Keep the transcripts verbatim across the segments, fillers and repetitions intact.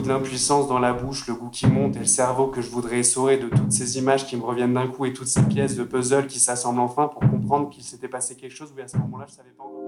de l'impuissance dans la bouche, le goût qui monte et le cerveau que je voudrais essorer de toutes ces images qui me reviennent d'un coup et toutes ces pièces de puzzle qui s'assemblent enfin pour comprendre qu'il s'était passé quelque chose, oui, à ce moment-là, je savais pas encore.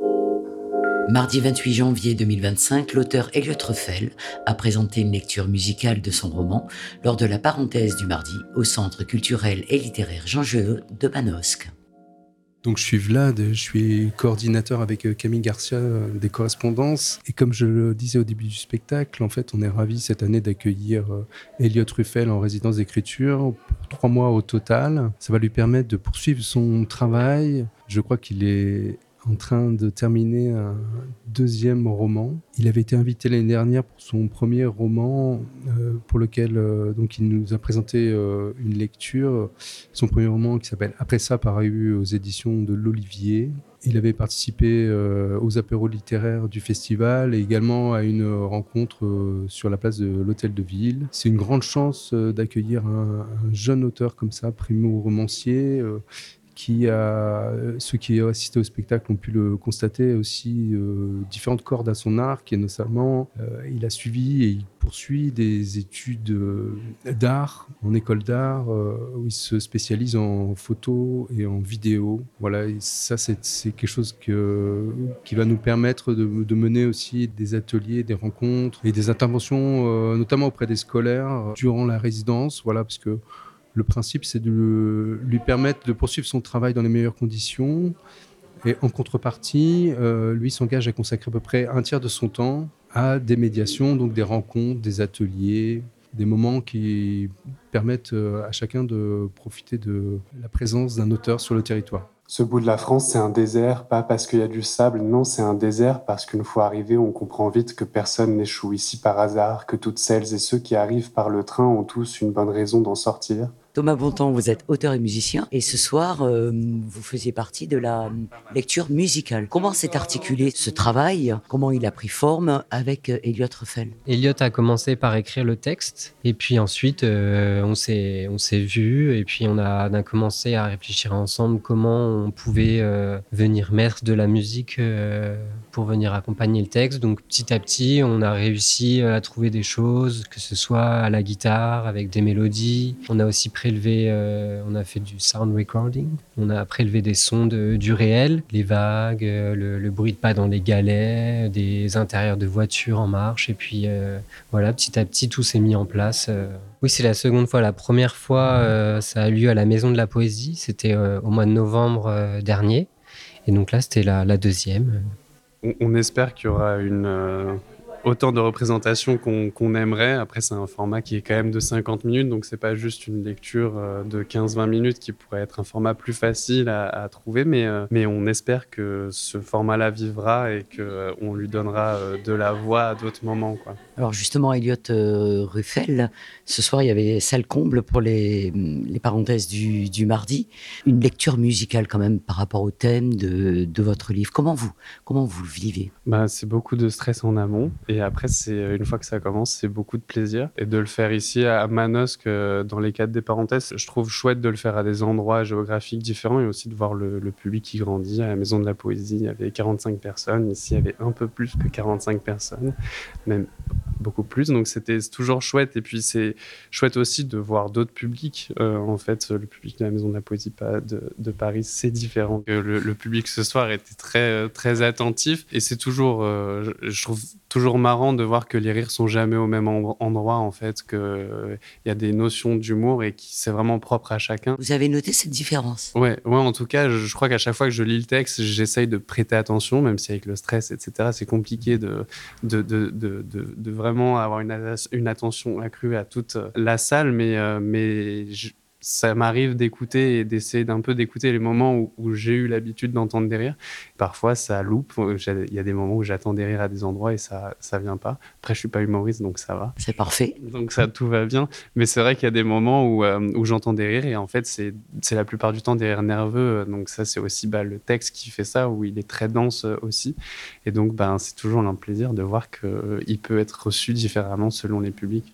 Mardi vingt-huit janvier deux mille vingt-cinq, l'auteur Elliott Ruffel a présenté une lecture musicale de son roman lors de la parenthèse du mardi au Centre culturel et littéraire Jean Jaurès de Manosque. Donc je suis Vlad, je suis coordinateur avec Camille Garcia des correspondances. Et comme je le disais au début du spectacle, en fait, on est ravis cette année d'accueillir Elliott Ruffel en résidence d'écriture pour trois mois au total. Ça va lui permettre de poursuivre son travail. Je crois qu'il est en train de terminer un deuxième roman. Il avait été invité l'année dernière pour son premier roman, euh, pour lequel euh, donc il nous a présenté euh, une lecture. Son premier roman qui s'appelle Après ça, paru aux éditions de l'Olivier. Il avait participé euh, aux apéros littéraires du festival et également à une rencontre euh, sur la place de l'Hôtel de Ville. C'est une grande chance euh, d'accueillir un, un jeune auteur comme ça, primo-romancier, euh, qui a, ceux qui ont assisté au spectacle ont pu le constater aussi, euh, différentes cordes à son arc, et notamment euh, il a suivi et il poursuit des études euh, d'art en école d'art, euh, où il se spécialise en photo et en vidéo. Voilà, et ça c'est, c'est quelque chose que, qui va nous permettre de, de mener aussi des ateliers, des rencontres et des interventions, euh, notamment auprès des scolaires durant la résidence. Voilà, parce que le principe, c'est de le, lui permettre de poursuivre son travail dans les meilleures conditions. Et en contrepartie, euh, lui s'engage à consacrer à peu près un tiers de son temps à des médiations, donc des rencontres, des ateliers, des moments qui permettent à chacun de profiter de la présence d'un auteur sur le territoire. Ce bout de la France, c'est un désert, pas parce qu'il y a du sable, non, c'est un désert parce qu'une fois arrivé, on comprend vite que personne n'échoue ici par hasard, que toutes celles et ceux qui arrivent par le train ont tous une bonne raison d'en sortir. Thomas Bontemps, vous êtes auteur et musicien et ce soir, euh, vous faisiez partie de la lecture musicale. Comment s'est articulé ce travail? Comment il a pris forme avec Elliott Ruffel? Elliott a commencé par écrire le texte et puis ensuite euh, on s'est on s'est vu et puis on a, on a commencé à réfléchir ensemble comment on pouvait euh, venir mettre de la musique euh, pour venir accompagner le texte. Donc petit à petit, on a réussi à trouver des choses, que ce soit à la guitare avec des mélodies. On a aussi prélevé, euh, on a fait du sound recording. On a prélevé des sons de, du réel, les vagues, euh, le, le bruit de pas dans les galets, des intérieurs de voitures en marche. Et puis euh, voilà, petit à petit, tout s'est mis en place. Euh. Oui, c'est la seconde fois. La première fois, euh, ça a lieu à la Maison de la Poésie. C'était euh, au mois de novembre euh, dernier. Et donc là, c'était la, la deuxième. On, on espère qu'il y aura une... Euh... autant de représentations qu'on, qu'on aimerait. Après, c'est un format qui est quand même de cinquante minutes, donc c'est pas juste une lecture de quinze vingt minutes qui pourrait être un format plus facile à, à trouver, mais, euh, mais on espère que ce format-là vivra et qu'on euh, lui donnera euh, de la voix à d'autres moments, quoi. Alors justement, Elliott euh, Ruffel, ce soir, il y avait salle comble pour les, les parenthèses du, du mardi. Une lecture musicale quand même par rapport au thème de, de votre livre. Comment vous, comment vous le vivez? Bah, c'est beaucoup de stress en amont. Et après, c'est, une fois que ça commence, c'est beaucoup de plaisir. Et de le faire ici à Manosque, dans les cadres des parenthèses, je trouve chouette de le faire à des endroits géographiques différents et aussi de voir le, le public qui grandit. À la Maison de la Poésie, il y avait quarante-cinq personnes. Ici, il y avait un peu plus que quarante-cinq personnes, même beaucoup plus. Donc, c'était toujours chouette. Et puis, c'est chouette aussi de voir d'autres publics. Euh, en fait, le public de la Maison de la Poésie de, de Paris, c'est différent. Le, le public ce soir était très, très attentif. Et c'est toujours, euh, je trouve toujours marrant de voir que les rires sont jamais au même endroit, en fait, qu'il euh, y a des notions d'humour et que c'est vraiment propre à chacun. Vous avez noté cette différence? Ouais, ouais, en tout cas, je, je crois qu'à chaque fois que je lis le texte, j'essaye de prêter attention, même si avec le stress, et cetera, c'est compliqué de, de, de, de, de, de vraiment avoir une, une attention accrue à toute la salle, mais, euh, mais je, ça m'arrive d'écouter et d'essayer d'un peu d'écouter les moments où, où j'ai eu l'habitude d'entendre des rires. Parfois, ça loupe. Il y a des moments où j'attends des rires à des endroits et ça ça vient pas. Après, je suis pas humoriste, donc ça va. C'est parfait. Donc ça, tout va bien. Mais c'est vrai qu'il y a des moments où, euh, où j'entends des rires et en fait, c'est, c'est la plupart du temps des rires nerveux. Donc ça, c'est aussi bah, le texte qui fait ça, où il est très dense aussi. Et donc, bah, c'est toujours un plaisir de voir qu'il euh, peut être reçu différemment selon les publics.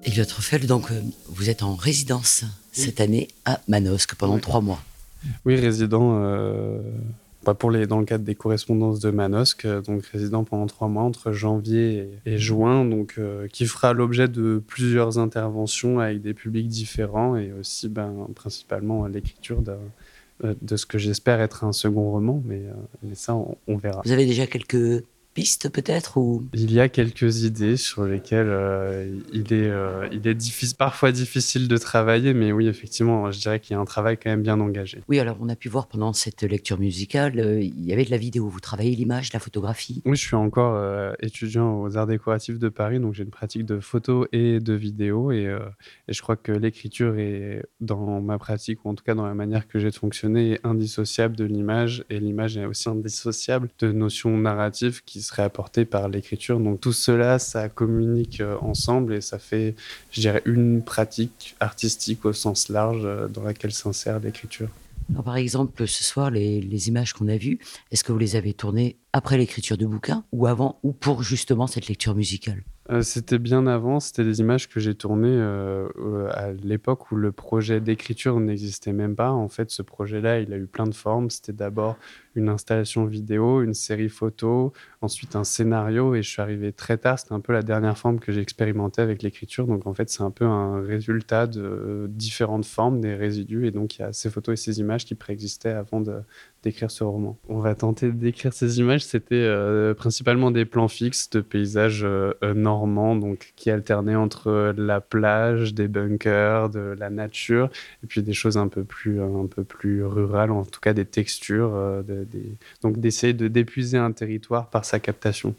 Elliot Truffel, donc euh, vous êtes en résidence cette année à Manosque pendant oui. trois mois. Oui, résident euh, bah pour les, dans le cadre des correspondances de Manosque, donc résident pendant trois mois entre janvier et, et juin, donc, euh, qui fera l'objet de plusieurs interventions avec des publics différents et aussi ben, principalement l'écriture d'un, de ce que j'espère être un second roman, mais, euh, mais ça on, on verra. Vous avez déjà quelques pistes peut-être ou... Il y a quelques idées sur lesquelles euh, il est, euh, il est difficile, parfois difficile de travailler, mais oui, effectivement, je dirais qu'il y a un travail quand même bien engagé. Oui, alors on a pu voir pendant cette lecture musicale, euh, il y avait de la vidéo, vous travaillez l'image, la photographie. Oui, je suis encore euh, étudiant aux Arts décoratifs de Paris, donc j'ai une pratique de photo et de vidéo, et, euh, et je crois que l'écriture est, dans ma pratique, ou en tout cas dans la manière que j'ai de fonctionner, est indissociable de l'image, et l'image est aussi indissociable de notions narratives qui serait apporté par l'écriture. Donc tout cela, ça communique ensemble et ça fait, je dirais, une pratique artistique au sens large dans laquelle s'insère l'écriture. Alors, par exemple, ce soir, les, les images qu'on a vues, est-ce que vous les avez tournées après l'écriture du bouquin ou avant ou pour justement cette lecture musicale ? Euh, c'était bien avant, c'était des images que j'ai tournées euh, euh, à l'époque où le projet d'écriture n'existait même pas. En fait, ce projet-là, il a eu plein de formes. C'était d'abord une installation vidéo, une série photo, ensuite un scénario, et je suis arrivé très tard. C'était un peu la dernière forme que j'ai expérimentée avec l'écriture. Donc en fait, c'est un peu un résultat de euh, différentes formes, des résidus, et donc il y a ces photos et ces images qui préexistaient avant de, d'écrire ce roman. On va tenter d'écrire ces images. C'était euh, principalement des plans fixes de paysages euh, normands, donc qui alternaient entre la plage, des bunkers, de la nature, et puis des choses un peu plus, un peu plus rurales, en tout cas des textures, euh, de, des... donc d'essayer de d'épuiser un territoire par sa captation.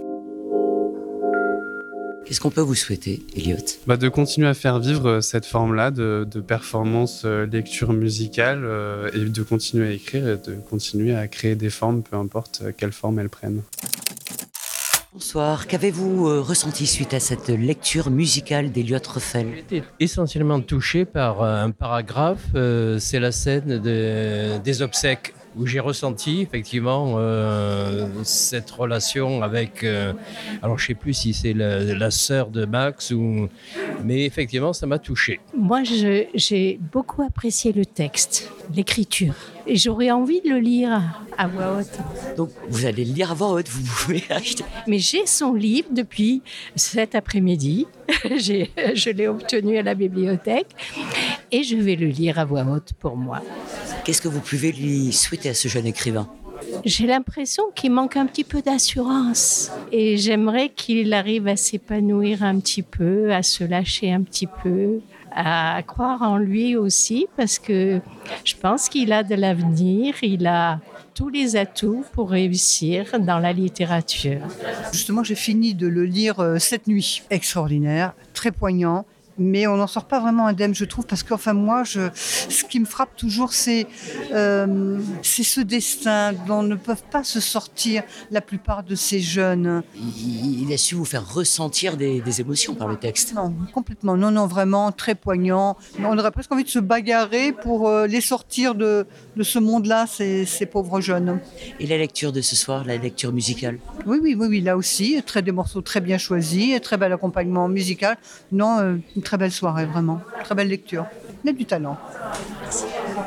Qu'est-ce qu'on peut vous souhaiter, Elliot ? Bah de continuer à faire vivre cette forme-là de, de performance euh, lecture musicale euh, et de continuer à écrire et de continuer à créer des formes, peu importe quelle forme elles prennent. Bonsoir, qu'avez-vous euh, ressenti suite à cette lecture musicale d'Elliot Truffel ? J'ai été essentiellement touché par un paragraphe, euh, c'est la scène de, des obsèques, où j'ai ressenti effectivement euh, cette relation avec, euh, alors je ne sais plus si c'est la, la sœur de Max, ou, mais effectivement ça m'a touché. Moi je, j'ai beaucoup apprécié le texte, l'écriture, et j'aurais envie de le lire à voix haute. Donc vous allez le lire à voix haute, vous pouvez acheter. Mais j'ai son livre depuis cet après-midi, j'ai, je l'ai obtenu à la bibliothèque, et je vais le lire à voix haute pour moi. Qu'est-ce que vous pouvez lui souhaiter à ce jeune écrivain ? J'ai l'impression qu'il manque un petit peu d'assurance et j'aimerais qu'il arrive à s'épanouir un petit peu, à se lâcher un petit peu, à croire en lui aussi, parce que je pense qu'il a de l'avenir, il a tous les atouts pour réussir dans la littérature. Justement, j'ai fini de le lire euh, cette nuit. Extraordinaire, très poignant. Mais on n'en sort pas vraiment indemne, je trouve, parce qu'enfin moi, je, ce qui me frappe toujours, c'est, euh, c'est ce destin dont ne peuvent pas se sortir la plupart de ces jeunes. Il, il a su vous faire ressentir des, des émotions par le texte. Non, complètement, non, non, vraiment très poignant. On aurait presque envie de se bagarrer pour euh, les sortir de, de ce monde-là, ces, ces pauvres jeunes. Et la lecture de ce soir, la lecture musicale ? Oui, oui, oui, oui, là aussi, très, des morceaux très bien choisis, très bel accompagnement musical. Non, euh, une très belle soirée, vraiment. Très belle lecture. Il y a du talent. Merci.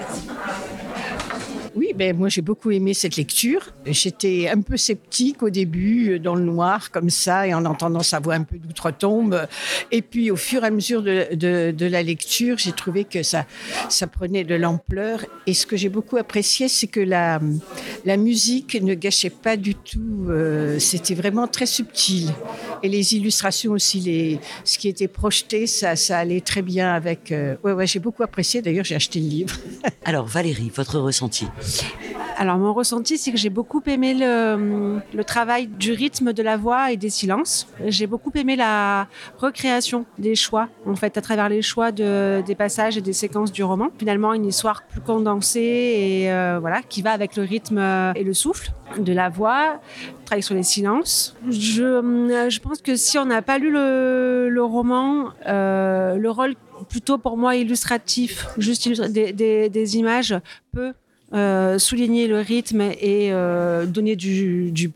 Oui, ben moi j'ai beaucoup aimé cette lecture. J'étais un peu sceptique au début, dans le noir, comme ça, et en entendant sa voix un peu d'outre-tombe. Et puis au fur et à mesure de, de, de la lecture, j'ai trouvé que ça, ça prenait de l'ampleur. Et ce que j'ai beaucoup apprécié, c'est que la, la musique ne gâchait pas du tout. Euh, c'était vraiment très subtil. Et les illustrations aussi, les, ce qui était projeté, ça, ça allait très bien avec... Euh, ouais, ouais, j'ai beaucoup apprécié. D'ailleurs, j'ai acheté le livre. Alors Valérie, votre ressenti ? Alors mon ressenti, c'est que j'ai beaucoup aimé le, le travail du rythme de la voix et des silences. J'ai beaucoup aimé la recréation des choix, en fait, à travers les choix de, des passages et des séquences du roman. Finalement, une histoire plus condensée et euh, voilà, qui va avec le rythme et le souffle de la voix. Travail sur les silences. Je, je pense que si on n'a pas lu le, le roman, euh, le rôle plutôt pour moi illustratif, juste des, des, des images, peut Euh, souligner le rythme et euh, donner du, du poids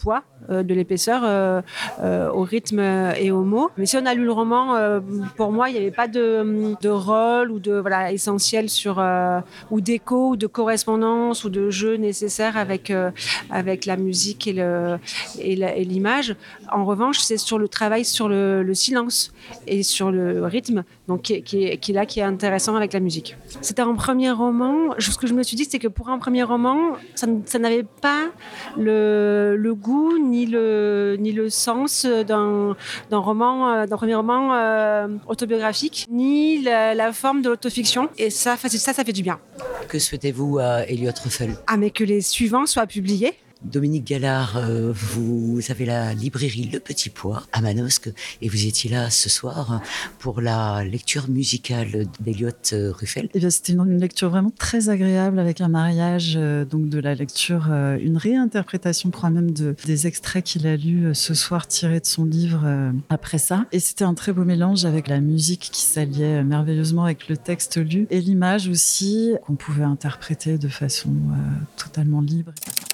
euh, de l'épaisseur euh, euh, au rythme et aux mots. Mais si on a lu le roman, euh, pour moi, il n'y avait pas de, de rôle ou de voilà essentiel sur euh, ou d'écho ou de correspondance ou de jeu nécessaire avec euh, avec la musique et le et, la, et l'image. En revanche, c'est sur le travail sur le, le silence et sur le rythme, donc qui, qui, est, qui est là qui est intéressant avec la musique. C'était un premier roman. Ce que je me suis dit, c'est que pour un premier roman, ça, ça n'avait pas le, le goût ni le ni le sens d'un d'un roman, d'un premier roman euh, autobiographique, ni la, la forme de l'autofiction. Et ça, ça, ça fait du bien. Que souhaitez-vous à Elliot Truffel ? Ah, mais que les suivants soient publiés. Dominique Gallard, euh, vous avez la librairie Le Petit Pois à Manosque et vous étiez là ce soir pour la lecture musicale d'Elliot Truffel. Eh bien, c'était une lecture vraiment très agréable avec un mariage euh, donc de la lecture, euh, une réinterprétation, je crois même, de, des extraits qu'il a lus euh, ce soir tirés de son livre euh, après ça. Et c'était un très beau mélange avec la musique qui s'alliait merveilleusement avec le texte lu et l'image aussi qu'on pouvait interpréter de façon euh, totalement libre.